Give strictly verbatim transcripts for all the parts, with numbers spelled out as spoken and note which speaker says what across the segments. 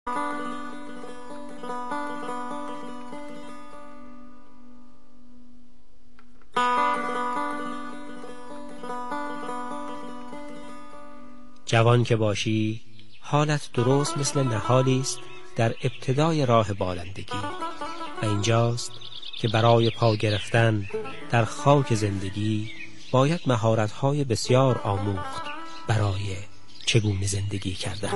Speaker 1: جوان که باشی حالت درست مثل نهالی است در ابتدای راه بالندگی و اینجاست که برای پا گرفتن در خاک زندگی باید مهارت‌های بسیار آموخت برای چگونه زندگی کردن.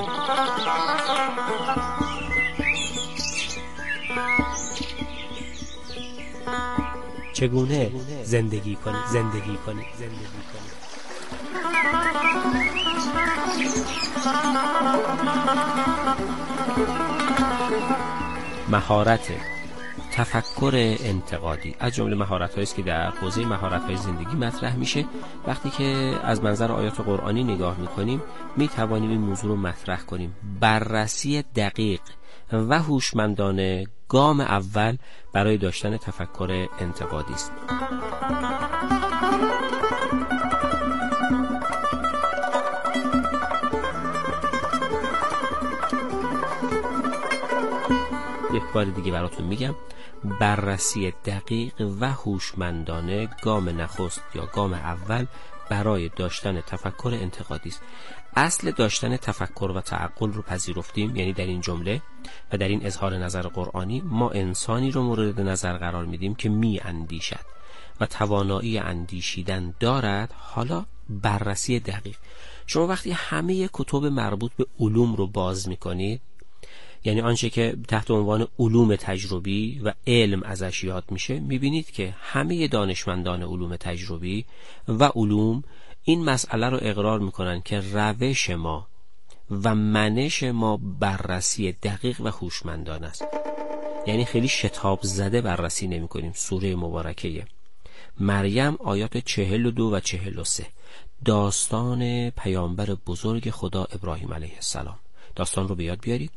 Speaker 1: چگونه زندگی کنی زندگی کنی زندگی کنی مهارت تفکر انتقادی از جمله مهارت‌هایی است که در حوزه مهارت‌های زندگی مطرح میشه. وقتی که از منظر آیات قرآنی نگاه میکنیم میتوانیم این موضوع رو مطرح کنیم. بررسی دقیق و هوشمندانه گام اول برای داشتن تفکر انتقادی است. یک بار دیگه براتون میگم، بررسی دقیق و هوشمندانه گام نخست یا گام اول برای داشتن تفکر انتقادی است. اصل داشتن تفکر و تعقل رو پذیرفتیم، یعنی در این جمله و در این اظهار نظر قرآنی ما انسانی رو مورد نظر قرار میدیم که می اندیشد و توانایی اندیشیدن دارد. حالا بررسی دقیق. شما وقتی همه کتب مربوط به علوم رو باز میکنید، یعنی آنچه که تحت عنوان علوم تجربی و علم ازش یاد میشه، میبینید که همه دانشمندان علوم تجربی و علوم این مسئله رو اقرار میکنن که روش ما و منش ما بررسی دقیق و هوشمندانه است. یعنی خیلی شتاب زده بررسی نمی کنیم. سوره مبارکه مریم آیات چهل و دو و چهل و سه، داستان پیامبر بزرگ خدا ابراهیم علیه السلام. داستان رو به یاد بیارید.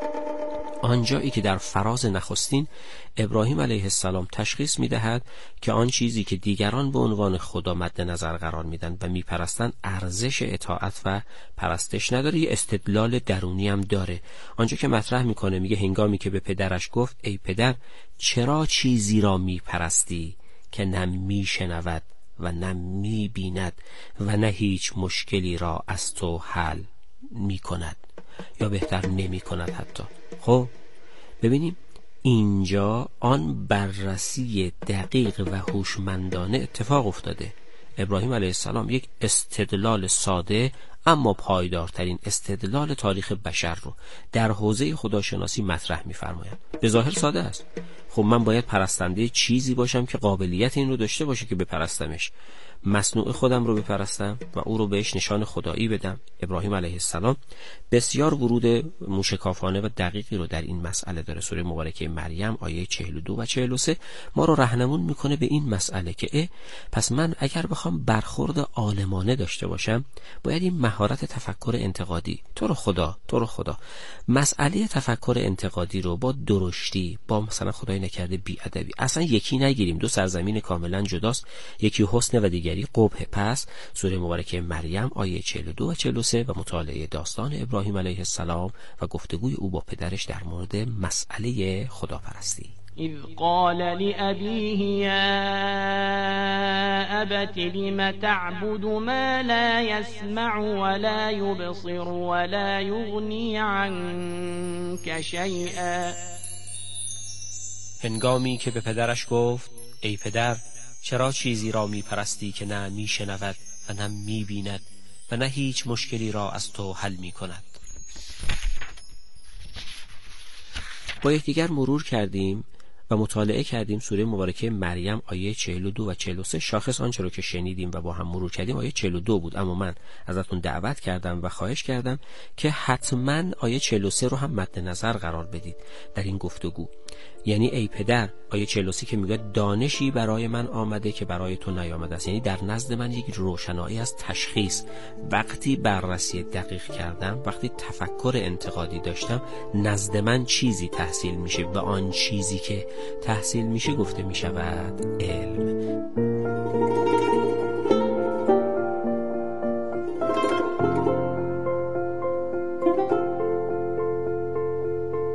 Speaker 1: آنجایی که در فراز نخستین ابراهیم علیه السلام تشخیص می‌دهد که آن چیزی که دیگران به عنوان خدا مد نظر قرار میدن و میپرستن ارزش اطاعت و پرستش نداره، یه استدلال درونی هم داره. آنجا که مطرح میکنه، میگه هنگامی که به پدرش گفت ای پدر چرا چیزی را میپرستی که نه میشنود و نه میبیند و نه هیچ مشکلی را از تو حل میکند یا بهتر نمیکند حتی. خب ببینیم اینجا آن بررسی دقیق و هوشمندانه اتفاق افتاده. ابراهیم علیه السلام یک استدلال ساده اما پایدارترین استدلال تاریخ بشر رو در حوزه خداشناسی مطرح می‌فرمایند. به ظاهر ساده است. خب من باید پرستنده چیزی باشم که قابلیت این رو داشته باشه که بپرستمش. مصنوع خودم رو بپرستم و او رو بهش نشان خدایی بدم. ابراهیم علیه السلام بسیار ورود موشکافانه و دقیقی رو در این مسئله داره. سوره مبارکه مریم آیه چهل و دو و چهل و سه ما رو راهنمون میکنه به این مسئله که اه پس من اگر بخوام برخورد عالمانه داشته باشم باید این مهارت تفکر انتقادی، تو رو خدا تو رو خدا مسئله تفکر انتقادی رو با درشتی، با مثلا خدای نکرده بی‌ادبی اصلا یکی نگیریم. دو سرزمین کاملا جداست، یکی حسن و دیگری قبح. پس سوره مبارکه مریم آیه چهل و دو و چهل و سه و مطالعه داستان ابراهیم علیه السلام و گفتگوی او با پدرش در مورد مسئله خداپرستی.
Speaker 2: اذ قال لأبيه يا أبت لم تعبد ما لا يسمع ولا يبصر ولا يغني عنك شيئا.
Speaker 1: هنگامی که به پدرش گفت ای پدر چرا چیزی را می پرستی که نه می شنود و نه می بیند و نه هیچ مشکلی را از تو حل می کند. با یکدیگر مرور کردیم و مطالعه کردیم سوره مبارکه مریم آیه چهل و دو و چهل و سه. شاخص آنچه رو که شنیدیم و با هم مرور کردیم آیه چهل و دو بود، اما من ازتون دعوت کردم و خواهش کردم که حتما آیه چهل و سه رو هم مد نظر قرار بدید در این گفتگو. یعنی ای پدر، آیه چهل و سه که میگه دانشی برای من آمده که برای تو نیامده است، یعنی در نزد من یک روشنایی از تشخیص. وقتی بررسی دقیق کردم، وقتی تفکر انتقادی داشتم، نزد من چیزی تحصیل میشه و آن چیزی که تحصیل میشه گفته میشود علم.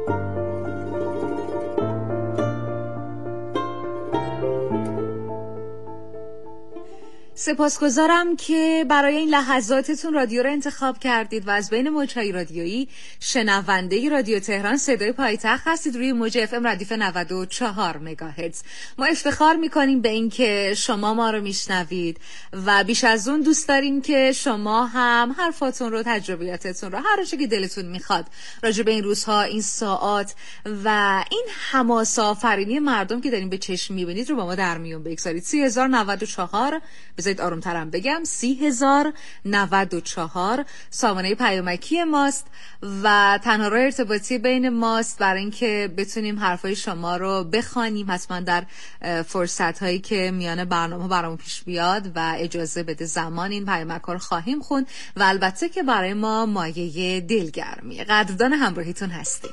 Speaker 3: سپاسگزارم که برای این لحظاتتون رادیو رو انتخاب کردید و از بین موج‌های رادیویی شنونده رادیو تهران صدای پایتخت هستید روی موج اف ام ردیف نود و چهار مگاهرتز. ما افتخار میکنیم به این که شما ما رو میشنوید و بیش از اون دوست داریم که شما هم حرفاتون رو، تجربیاتتون رو، هر چیزی که دلتون میخواد راجع به این روزها، این ساعات و این حماسه آفرینی مردم که دارین به چشم میبینید رو با ما در میون بگذارید. سی هزار و نود و چهار، بذارید آرومترم بگم، سی هزار و نود و چهار سامانه پیامکی ماست و تنها راه ارتباطی بین ماست برای اینکه بتونیم حرفای شما رو بخوانیم. حتما در فرصت هایی که میان برنامه برامون پیش بیاد و اجازه بده زمان این پیامک رو خواهیم خوند و البته که برای ما مایه دلگرمی. قدردان همراهیتون هستیم.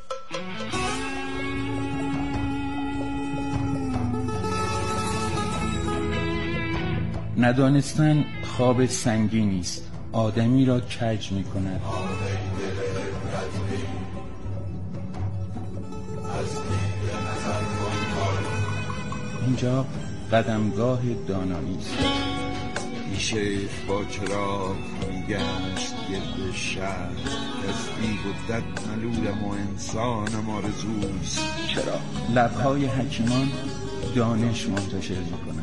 Speaker 4: ندانستن خواب سنگینی است، آدمی را کج می کند. اینجا قدمگاه دانایی است.
Speaker 5: شیخ با چراغ میگشت گرد شهر، کسبی بودت ملولم و انسانم آرزوست.
Speaker 4: چرا لبهای حکیمان دانش منتشر می کند.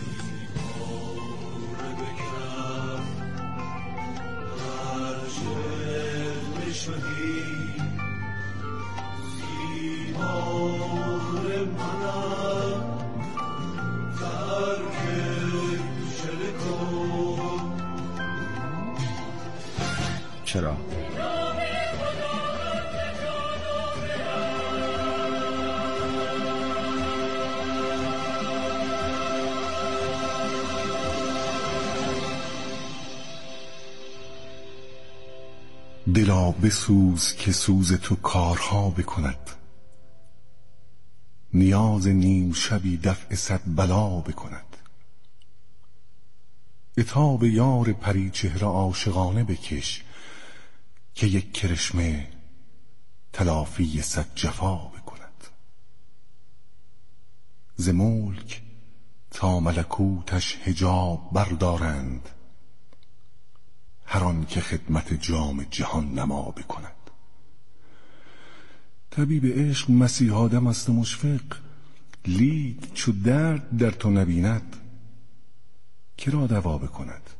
Speaker 4: چرا
Speaker 6: دلا بسوز که سوز تو کارها بکند، نیاز نیم شبی دفع صد بلا بکند. عتاب یار پری چهره عاشقانه بکش، که یک کرشمه تلافی صد جفا بکند. ز ملک تا ملکوتش حجاب بردارند، هر آن که خدمت جام جهان نما بکند. طبیب عشق مسیح آدم است مشفق، لیک چو درد در تو نبیند که را دوا بکند.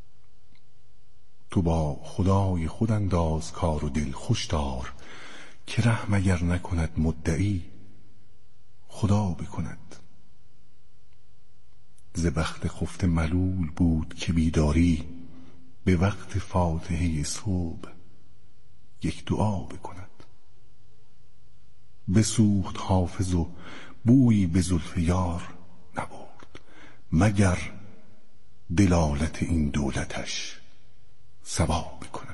Speaker 6: تو با خدای خود انداز کار و دل خوش دار، که رحم اگر نکند مدعی خدا بکند. ز بخت خفته ملول بود که بیداری، به وقت فاتحه صبح یک دعا بکند. بسوخت حافظ و بویی به زلف یار نبرد، مگر دلالت این دولتش سبا بکند.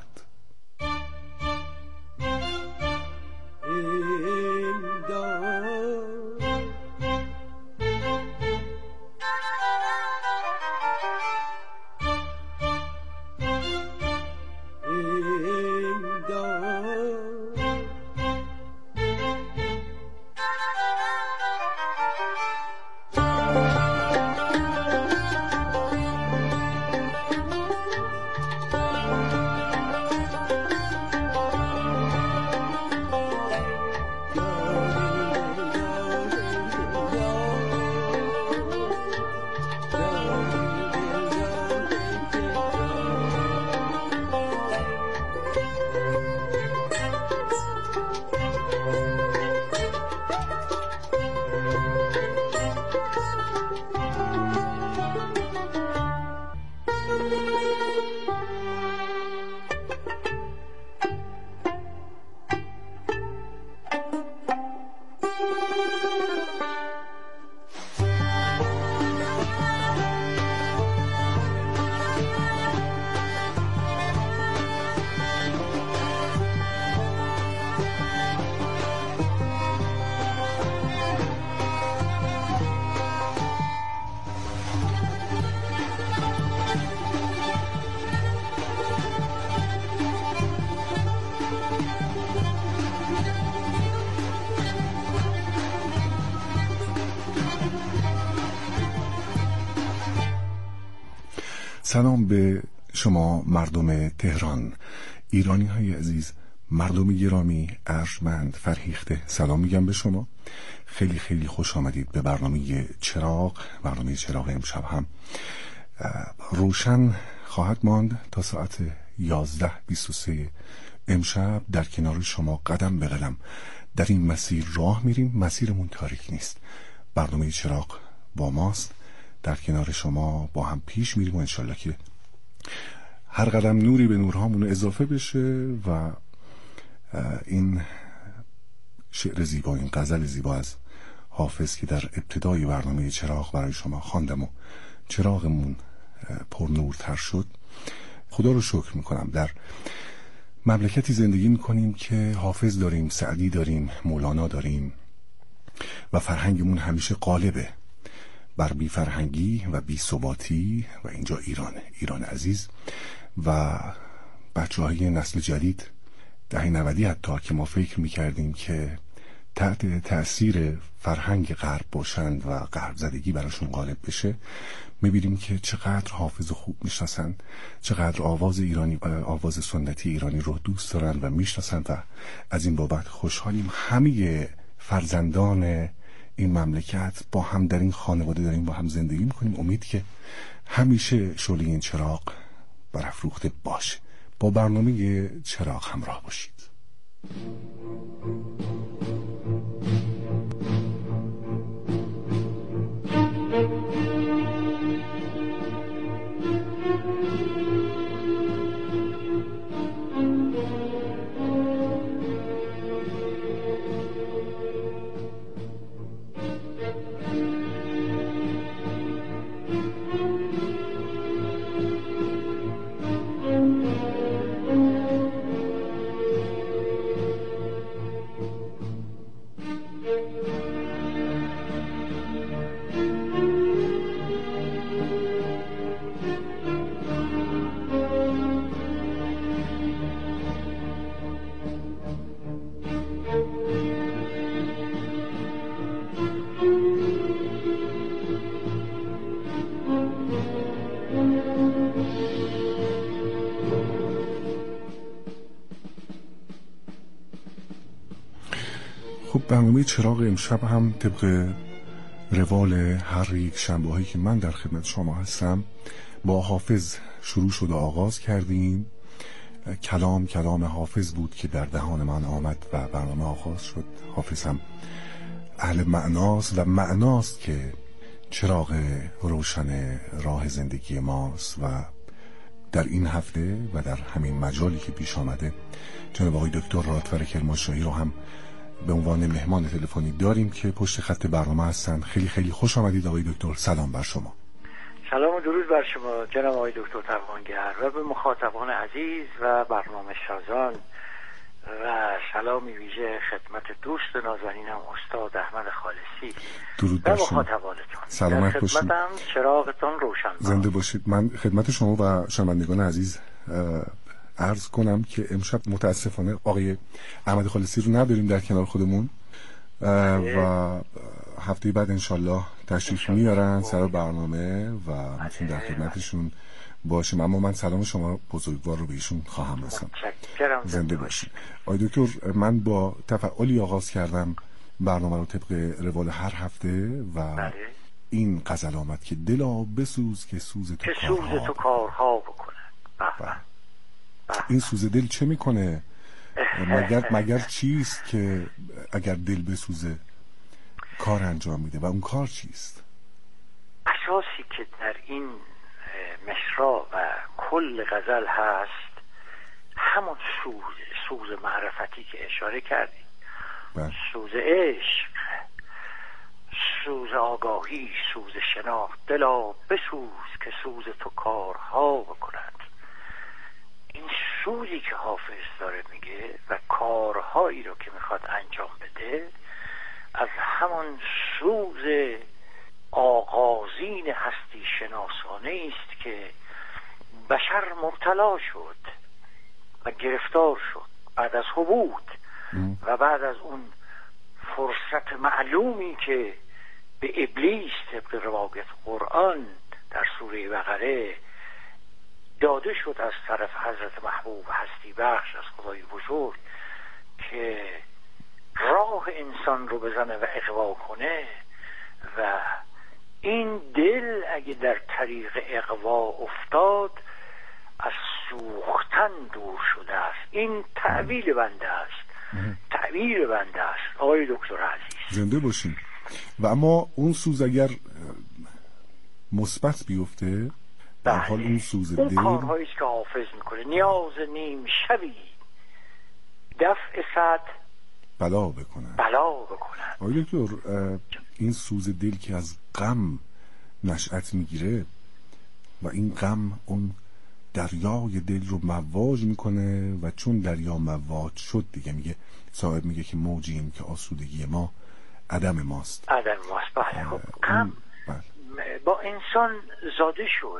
Speaker 6: سلام به شما مردم تهران، ایرانی های عزیز، مردم گرامی، ارجمند، فرهیخته، سلام میگم به شما. خیلی خیلی خوش آمدید به برنامه چراغ. برنامه چراغ امشب هم روشن خواهد ماند تا ساعت یازده بیست و سه. امشب در کنار شما قدم به قدم در این مسیر راه میریم. مسیرمون تاریک نیست. برنامه چراغ با ماست، در کنار شما با هم پیش میریم و انشالله که هر قدم نوری به نورهامون اضافه بشه و این شعر زیبا، این غزل زیبا از حافظ که در ابتدای برنامه چراغ برای شما خواندم و چراغمون پر نورتر شد، خدا رو شکر میکنم. در مملکتی زندگی میکنیم که حافظ داریم، سعدی داریم، مولانا داریم و فرهنگمون همیشه غالبه بر بی فرهنگی و بی ثباتی و اینجا ایرانه، ایران عزیز. و بچه های نسل جدید دهه نودی حتی که ما فکر میکردیم که تحت تأثیر فرهنگ غرب باشند و غرب زدگی براشون غالب بشه، میبینیم که چقدر حافظ خوب میشناسن، چقدر آواز ایرانی، آواز سنتی ایرانی رو دوست دارن و میشناسن و از این بابت خوشحالیم. همه فرزندان این مملکت با هم در این خانواده داریم با هم زندگی میکنیم. امید که همیشه شعله این چراغ برافروخته باشه. با برنامه چراغ همراه باشید. برنامه چراغ امشب هم طبق روال هر یک شنبه هایی که من در خدمت شما هستم با حافظ شروع شد و آغاز کردیم. کلام کلام حافظ بود که در دهان من آمد و برنامه آغاز شد. حافظ هم اهل معناست و معناست که چراغ روشن راه زندگی ماست. و در این هفته و در همین مجالی که پیش آمده جناب آقای دکتر رادفر کرمانشاهی رو هم به عنوان مهمان تلفنی داریم که پشت خط برنامه هستن. خیلی خیلی خوش آمدید آقای دکتر. سلام بر شما.
Speaker 7: سلام و درود بر شما جناب آقای دکتر توانگر و به مخاطبان عزیز و برنامه سازان و سلامی ویژه خدمت دوست نازنینم استاد احمد خالصی.
Speaker 6: درود بر شما.
Speaker 7: مخاطبانتون.
Speaker 6: سلامت باشید.
Speaker 7: خدمتم چراغتون روشن.
Speaker 6: زنده باشید. من خدمت شما و شنوندگان عزیز عرض کنم که امشب متاسفانه آقای احمد خالصی رو نداریم در کنار خودمون و هفته بعد انشالله تشریف میارن سر برنامه و میتونیم در خدمتشون باشیم. اما من سلام شما بزرگوار رو به ایشون خواهم رسوند. زنده باشید. آقای دکتر، من با تفعالی آغاز کردم برنامه رو طبق روال هر هفته و این غزل آمد که دلا بسوز که سوز تو کارها,
Speaker 7: تو کارها بکنه.
Speaker 6: این سوز دل چه میکنه؟ مگر مگر چیست که اگر دل بسوزه کار انجام میده و اون کار چیست؟
Speaker 7: اساسی که در این مصرع و کل غزل هست همون سوز سوز معرفتی که اشاره کردی، سوز عشق، سوز آگاهی، سوز شناخت. دلا بسوز که سوز تو کارها بکند. این سوزی که حافظ داره میگه و کارهایی رو که میخواد انجام بده از همون سوز آغازین هستی شناسانه است که بشر مبتلا شد و گرفتار شد بعد از حبوط و بعد از اون فرصت معلومی که به ابلیس طبق روایت قرآن در سوره بقره داده شد از طرف حضرت محبوب هستی بخش از خدای بزرگ که راه انسان رو بزنه و اغوا کنه و این دل اگه در طریق اغوا افتاد از سوختن دور شده است. این تعبیر بنده است، تعبیر بنده است آقای دکتر عزیز.
Speaker 6: زنده باشین. و اما اون سوز اگر مثبت بیفته در حال اون سوز دل،
Speaker 7: اون کارهاییست که حافظ میکنه. نیاز نیم شبی دفع صد
Speaker 6: بلا بکنن
Speaker 7: بلا بکنن.
Speaker 6: آقای دکتر، این سوز دل که از غم نشأت میگیره و این غم اون دریای دل رو مواج میکنه و چون دریا مواج شد دیگه میگه صاحب میگه که موجیم که آسودگی ما عدم ماست.
Speaker 7: عدم ماست. بله. خب غم با انسان زاده شد.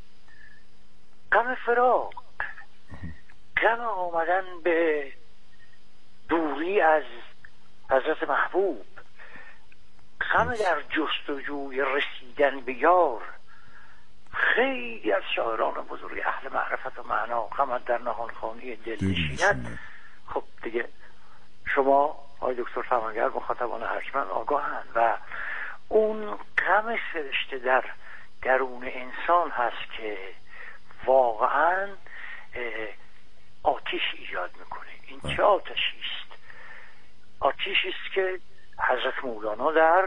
Speaker 7: غم فراق، غم آمدن به دوری از حضرت محبوب، غم در جستجوی رسیدن به یار. خیلی از شاعران بزرگ اهل معرفت و معنا غم در نهانخانه دل نشیند. خب دیگه شما آقای دکتر فرمانگر مخاطبان ارجمند آگاهند و اون غم سرشته در درون انسان هست که واقعا آتش ایجاد میکنه. این چه آتشی است؟ آتشی است که حضرت مولانا در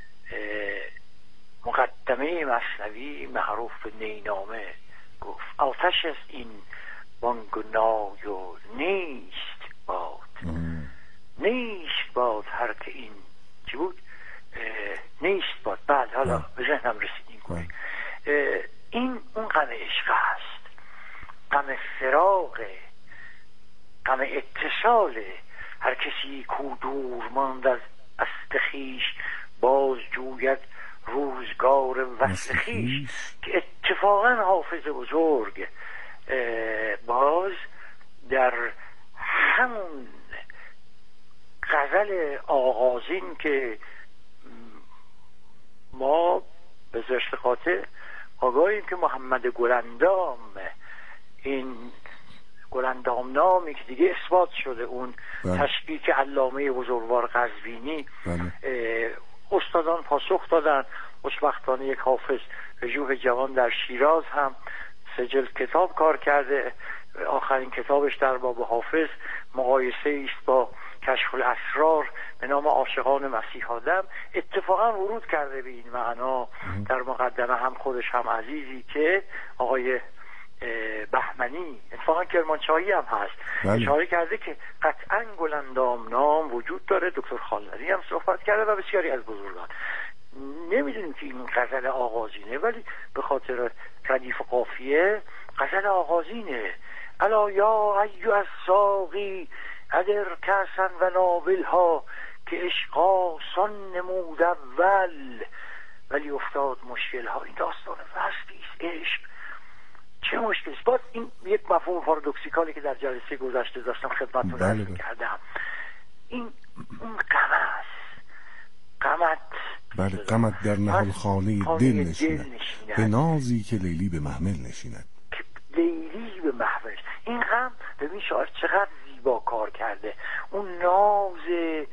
Speaker 7: مقدمه مثنوی معروف به نینامه گفت آتش است این بانگنای و نیست باد. نیست باد هر که این چی بود؟ نیست باد. بعد حالا به ذهنم رسیدیم کنیم. این اون غم عشق است، غم فراغ، غم اتصال. هر کسی کو دور ماند از استخیش باز جوید روزگار وصل خویش. که اتفاقا حافظ بزرگ باز در همون غزل آغازین که ما به زشت خاطر آگاهیم که محمد گلندام، این گلندام نامی که دیگه اثبات شده، اون تشکیک علامه بزرگوار قزوینی، استادان پاسخ دادن. خوشبختانه یک حافظ رجوع جوان در شیراز هم سجل کتاب کار کرده. آخرین کتابش در باب حافظ مقایسه است با کشف الاسرار به نام عاشقان مسیح آدم. اتفاقا ورود کرده به این معنا در مقدمه هم خودش هم عزیزی که آقای بهمنی، اتفاقا کرمانشاهی هم هست، اشاره کرده که قطعا گلندام نام وجود داره. دکتر خالدی هم صحبت کرده و بسیاری از بزرگان. نمیدونیم که این غزل آغازینه، ولی به خاطر ردیف قافیه غزل آغازینه. الا یا ایو از ساقی ادر کسن و نابل ها که عشق آسان نمود اول ولی افتاد مشکل ها. این داستان وسطی است. عشق چه مشکلی است؟ باز این یک مفهوم پارادوکسیکالی که در جلسه گذشته داشتم خدمتتون عرض کردم. این اون غم است. غمت
Speaker 6: بله، غمت در نهال خانه دل نشیند به نازی که لیلی به محمل نشیند.
Speaker 7: لیلی به محمل. این غم ببین شاعر چقدر زیبا کار کرده. اون ناز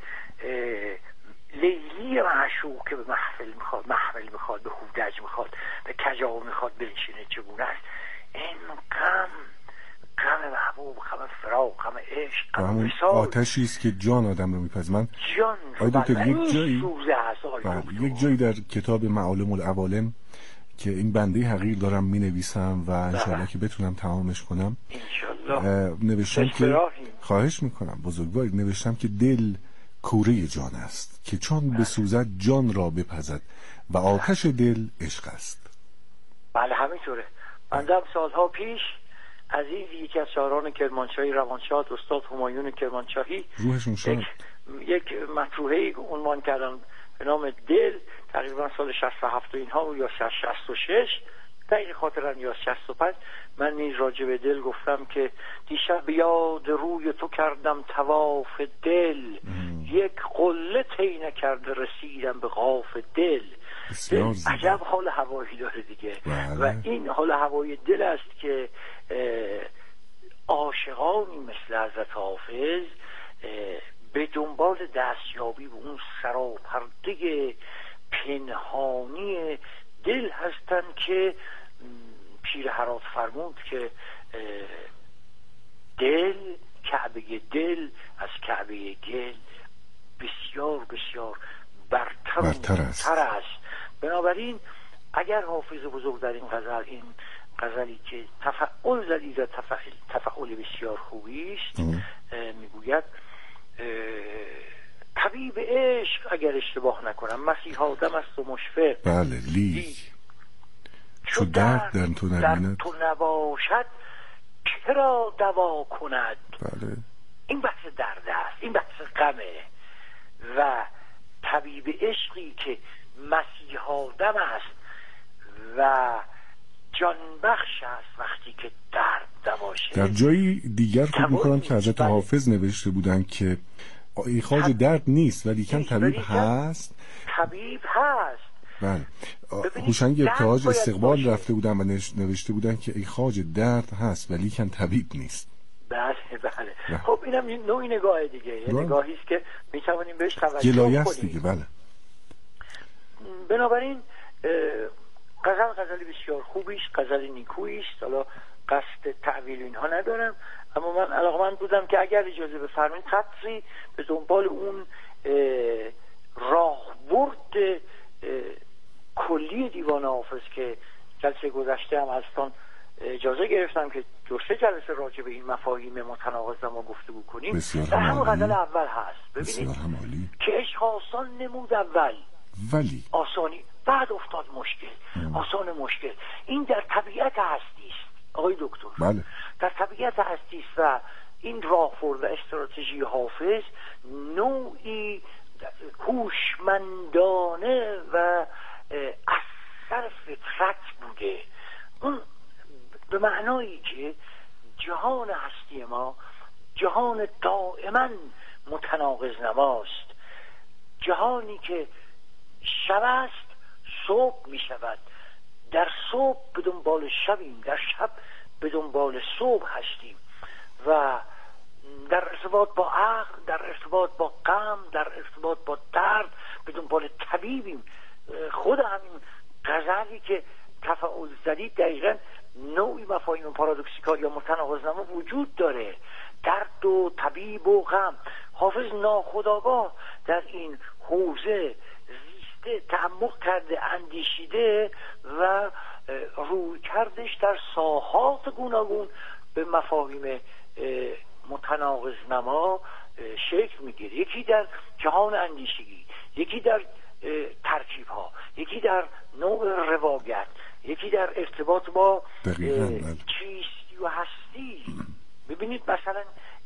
Speaker 7: لیلی معشوق که به محفل میخواد، محمل میخواد، به هودج میخواد، به کجاو میخواد بنشینه، چگونه است این غم؟ غم محبوب، غم فراق، غم عشق، غم وصال.
Speaker 6: آتشی است که جان آدم رو میپزه. من
Speaker 7: جان
Speaker 6: بله یک جایی
Speaker 7: بله
Speaker 6: یک جایی در کتاب معالم العوالم که این بنده حقیر دارم مینویسم و انشالله که بتونم تمامش کنم نوشتم که خواهش میکنم بزرگوار، نوشتم که دل کوره جان است که چون بسوزد جان را بپزد و آتش دل عشق است.
Speaker 7: بله همینطوره. بنده سالها پیش عزیزی یکی از شاعران کرمانشاهی روانشاد استاد همایون کرمانشاهی
Speaker 6: روحشون شاد
Speaker 7: یک, یک مطروحه عنوان کردن به نام دل، تقریبا سال شصت و هفت و اینها یا شصت و شش دقیق خاطرم یا شصت و پنج. من نیز راجع به دل گفتم که دیشب یاد روی تو کردم طواف دل ام. یک قله طی نکرده رسیدم به قاف دل.
Speaker 6: بسیار
Speaker 7: دل عجب حال هوایی داره دیگه. بله. و این حال هوای دل است که عاشقانی مثل حضرت حافظ به دنبال دستیابی به اون سراپرده پنهانی دل هستن که پیر هرات فرمود که دل، کعبه دل از کعبه گل بسیار بسیار برتر, برتر است. است بنابراین اگر حافظ بزرگ در این غزل، این غزلی که تفعول زدید و تفعول, تفعول بسیار خوبی است، میگوید طبیب عشق اگر اشتباه نکنم مسیح آدم است و مشفق.
Speaker 6: بله لیک چو درد در تو نبیند
Speaker 7: تو نباشد چرا دوا کند.
Speaker 6: بله. این
Speaker 7: بحث درد است، این بحث غمه و طبیب عشقی که مسیح آدم است و جان بخش است وقتی که درد دواشه.
Speaker 6: در جایی دیگر فکر می‌کنم که حضرت بله. حافظ نوشته بودن که ایخاج طب... درد نیست ولی کن طبیب هست.
Speaker 7: طبیب هست.
Speaker 6: بله. هوشنگ ابتهاج استقبال باشه. رفته بودن و نوشته بودن که ایخاج درد هست ولی کن طبیب نیست.
Speaker 7: بله بله. بله. خب اینم نوعی نگاه دیگه، یه نگاهی است که می‌توانیم بهش توجه
Speaker 6: کنیم. دیگه بله.
Speaker 7: بنابراین غزل غزل بسیار خوبی است، غزل نیکویی است. حالا قصد تعویل اینها ندارم، اما من علاقه‌مند بودم که اگر اجازه بفرمایید قطری به دنبال اون راهبرد کلی دیوان حافظ که جلسه گذشته هم هستان اجازه گرفتم که دو سه جلسه راجع به این مفاهیم متناقض ما گفتگو کنیم. در همون غزل اول هست. ببینید که عشق آسان نمود اول
Speaker 6: ولی
Speaker 7: آسانی بعد افتاد مشکل. ام. آسان مشکل این در طبیعت هستی است آقای دکتر.
Speaker 6: بله.
Speaker 7: در طبیعت هستی است و این راهبرد و استراتژی حافظ نوعی هوشمندانه و اثر فطرت بوده، اون به معنایی که جهان هستی ما جهان دائما متناقض نماست، جهانی که شب است صبح می شود، در صبح به دنبال شبیم، در شب به دنبال صبح هستیم و در ارتباط با عقل، در ارتباط با غم، در ارتباط با درد به دنبال طبیبیم. خود همین غزلی که تفاعل زدید دقیقا نوعی مفاهیم پارادوکسیکال یا متناقض‌نما وجود داره، درد و طبیب و غم. حافظ ناخودآگاه در این حوزه زیسته، تعمق کرده، اندیشیده و روی کردش در ساحات گوناگون به مفاهیم متناقض نما شکل میگیره. یکی در جهان اندیشگی، یکی در ترکیب ها، یکی در نوع روایت، یکی در ارتباط با چیستی و هستی. ببینید مثلا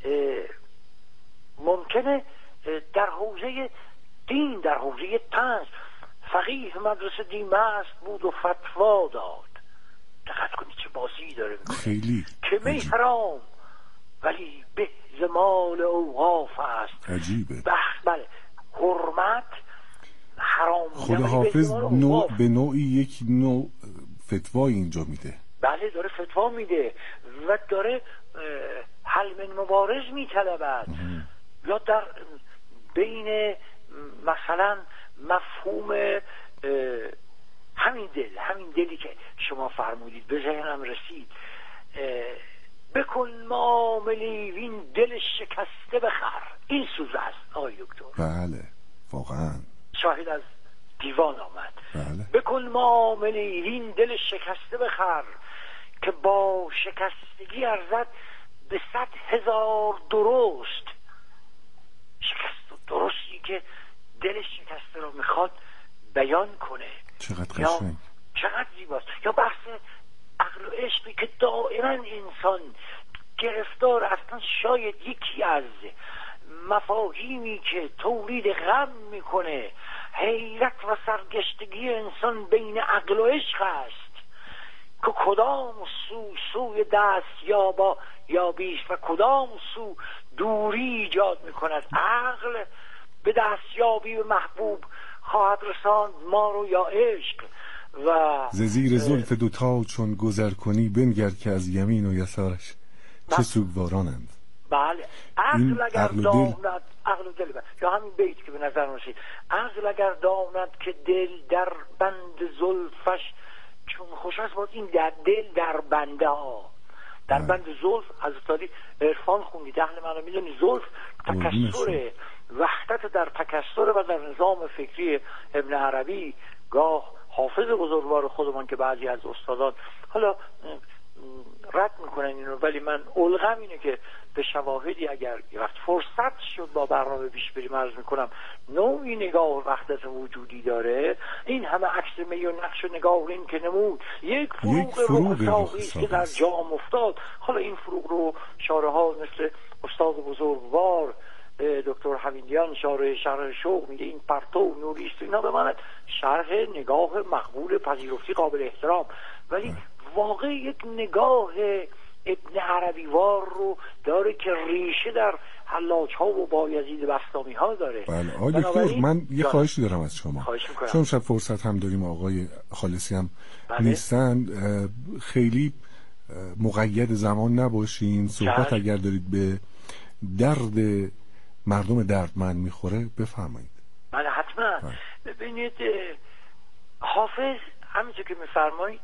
Speaker 7: ممکنه در حوزه دین، در حوزه طنز فقیه مدرسه دیمست بود و فتوا داد. دقت کنید چه بازی داره
Speaker 6: خیلی
Speaker 7: که می حرام ولی به زمال اوقاف است.
Speaker 6: عجیبه.
Speaker 7: بخش بله حرمت حرام.
Speaker 6: خود حافظ نوع به نوعی یک نوع فتوا اینجا میده.
Speaker 7: بله داره فتوا میده و داره حل من مبارز میطلبد یا در بین مثلا مفهوم همین دل، همین دلی که شما فرمودید به ذهنم رسید، بکن معاملی وین دل شکسته بخر. این سوز است آقای دکتر.
Speaker 6: بله واقعا
Speaker 7: شاهد از دیوان آمد.
Speaker 6: بله.
Speaker 7: بکن معاملی وین دل شکسته بخر که با شکستگی ارزد به صد هزار درست. شکست و درستی که دل شکسته رو میخواد بیان کنه.
Speaker 6: چقدر قشنگ،
Speaker 7: چقدر زیباست. یا بحث عقل و عشقی که دائما انسان گرفتار اصلا شاید یکی از مفاهیمی که تولید غم میکنه حیرت و سرگشتگی انسان بین عقل و عشق است که کدام سو سوی دست یا با یا بیست و کدام سو دوری ایجاد میکند. عقل به دستیابی به محبوب خواهد رساند ما رو یا عشق. و
Speaker 6: ز زیر زلف دوتا چون گذر کنی بنگر که از یمین و یسارش چه سوگوارانند.
Speaker 7: بله، عقل اگر داند، عقل و دل، یا همین بیت که به نظر رسید، عقل اگر داند که دل در بند زلفش چون خوش است. باز این در دل در بنده ها، در بند زلف. از تالی عرفان خوندید، اهل من رو میدونی، زلف تکسره، وحدت در تکسره. و در نظام فکری ابن عربی، گاه حافظ بزرگوار خودمان که بعضی از استادان حالا رد میکنن اینو، ولی من الغم اینه که به شواهدی اگر وقت فرصت شد با برنامه پیش بریم عرض میکنم نوعی نگاه وحدت وجودی داره. این همه عکس می و نقش و نگاه این که نمود یک فروغ رخ ساقیست که در جام افتاد. حالا این فروغ رو شاره ها مثل استاد بزرگوار دکتر حمیدیان شارح شرح شوق میگه این پرتو نوریست، اینا به من شرح نگاه مقبول پذیرفتی قابل احترام، ولی واقع یک نگاه ابن عربی وار رو داره که ریشه در حلاج ها و بایزید بسطامی ها داره.
Speaker 6: بله آقای دکتر، من یه خواهشی دارم از شما، چون شب فرصت هم داریم، آقای خالصی هم بله. نیستن، خیلی مقید زمان نباشین. صحبت اگر دارید به درد مردم دردمند میخوره بفرمایید.
Speaker 7: بله حتما. ببینید حافظ همینطور که میفرمایید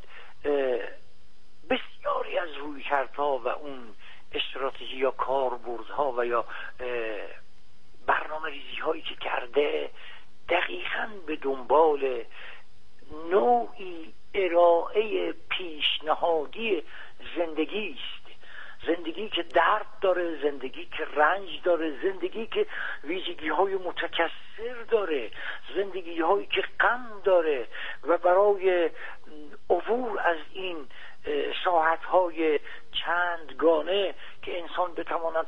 Speaker 7: بسیاری از رویکردها و اون استراتژی یا کاربردها و یا برنامه ریزی هایی که کرده دقیقاً به دنبال نوعی ارائه پیشنهادی زندگی است. زندگی که درد داره، زندگی که رنج داره، زندگی که ویژگی های متکثر داره، زندگی هایی که غم داره، و برای عبور از این ساحت های چندگانه که انسان بتواند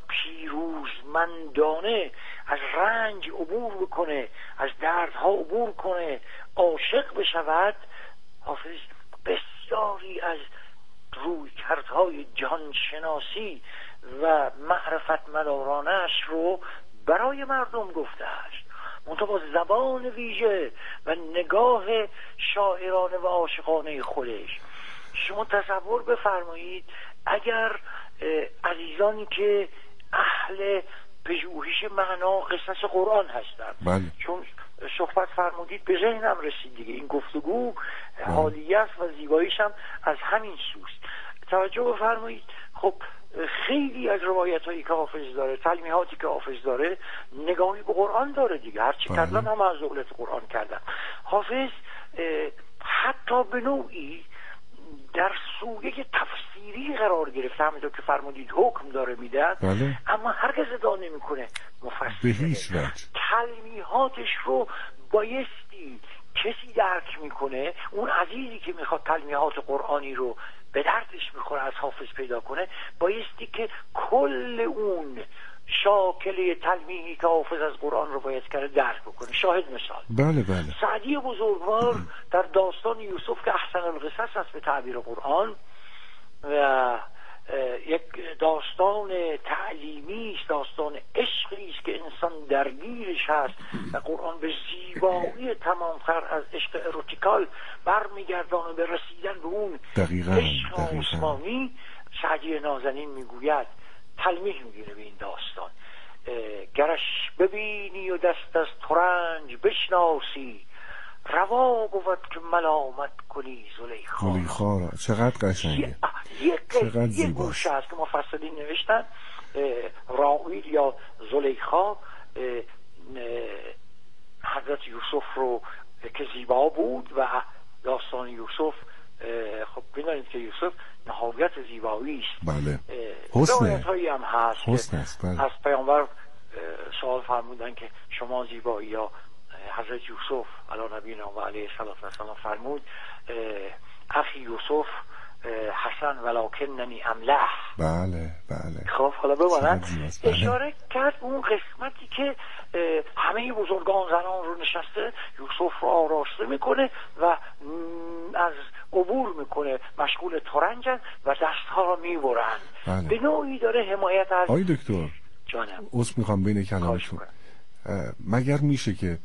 Speaker 7: پیروزمندانه از رنج عبور بکنه، از دردها عبور کنه، عاشق بشود، حافظ بسیاری از رویکردهای جهانشناسی و معرفت مدارانش رو برای مردم گفته است، منتها با زبان ویژه و نگاه شاعرانه و عاشقانه خودش. شما تصور بفرمایید اگر عزیزانی که اهل پژوهش معنا قصص قرآن هستند،
Speaker 6: بله.
Speaker 7: چون صحبت فرمودید به ذهنم رسید دیگه، این گفتگو حالیه است و زیباییش هم از همین سوست. توجه بفرمایید، خب خیلی از روایت هایی که حافظ داره، تلمیحاتی که حافظ داره، نگاهی به قرآن داره دیگه، هرچی کردن هم از دولت قرآن کردن. حافظ حتی به نوعی در سویه تفسیری قرار گرفته، همینطور که فرمودید حکم داره میدن،
Speaker 6: بله.
Speaker 7: اما هرگز ادعا نمیکنه مفسره.
Speaker 6: به هیچ وجه
Speaker 7: تلمیحاتش رو بایستی کسی درک میکنه، اون عزیزی که میخواد تلمیحات قرآنی رو به دردش میخوره از حافظ پیدا کنه، بایستی که کل اون شاکله تلمیحی که حافظ از قرآن رو باید کرده درک بکنه. شاهد مثال،
Speaker 6: بله بله
Speaker 7: سعدی بزرگوار در داستان یوسف که احسن القصص است به تعبیر قرآن و یک داستان تعلیمی است، داستان عشقی است که انسان درگیرش هست و قرآن به زیبایی تمامتر از عشق اروتیکال برمیگردانه به رسیدن به اون
Speaker 6: دقیقاً
Speaker 7: عشق عثمانی. سعدی نازنین میگوید، تلمیح میگیره به این داستان، گرش ببینی و دست از ترنج بشناسی، روا بود که ملامت کنی زلیخا.
Speaker 6: زلیخا را چقدر قشنگه،
Speaker 7: چقدر زیباست. یه گوشه هست که مفصلین نوشتن، راویل یا زلیخا حضرت یوسف رو که زیبا بود و داستان یوسف، خب ببینید که یوسف نهایت زیبایی است.
Speaker 6: بله. حسنه.
Speaker 7: هایی هم هست
Speaker 6: حسن است. بله.
Speaker 7: از پیامبر سوال فرمودن که شما زیبایی یا حضرت یوسف علی نبینا و علیه السلام فرمود اخی یوسف حسن ولکننی املح.
Speaker 6: بله بله.
Speaker 7: خب حالا ببینن اشاره کرد اون قسمتی که همه بزرگان زنان رو نشسته یوسف رو آراسته میکنه و از عبور میکنه، مشغول ترنجن و دستها رو میبرن.
Speaker 6: بله.
Speaker 7: به نوعی داره حمایت از
Speaker 6: آی دکتر
Speaker 7: جانم.
Speaker 6: عذر میخوام بین کلامتون، مگر میشه که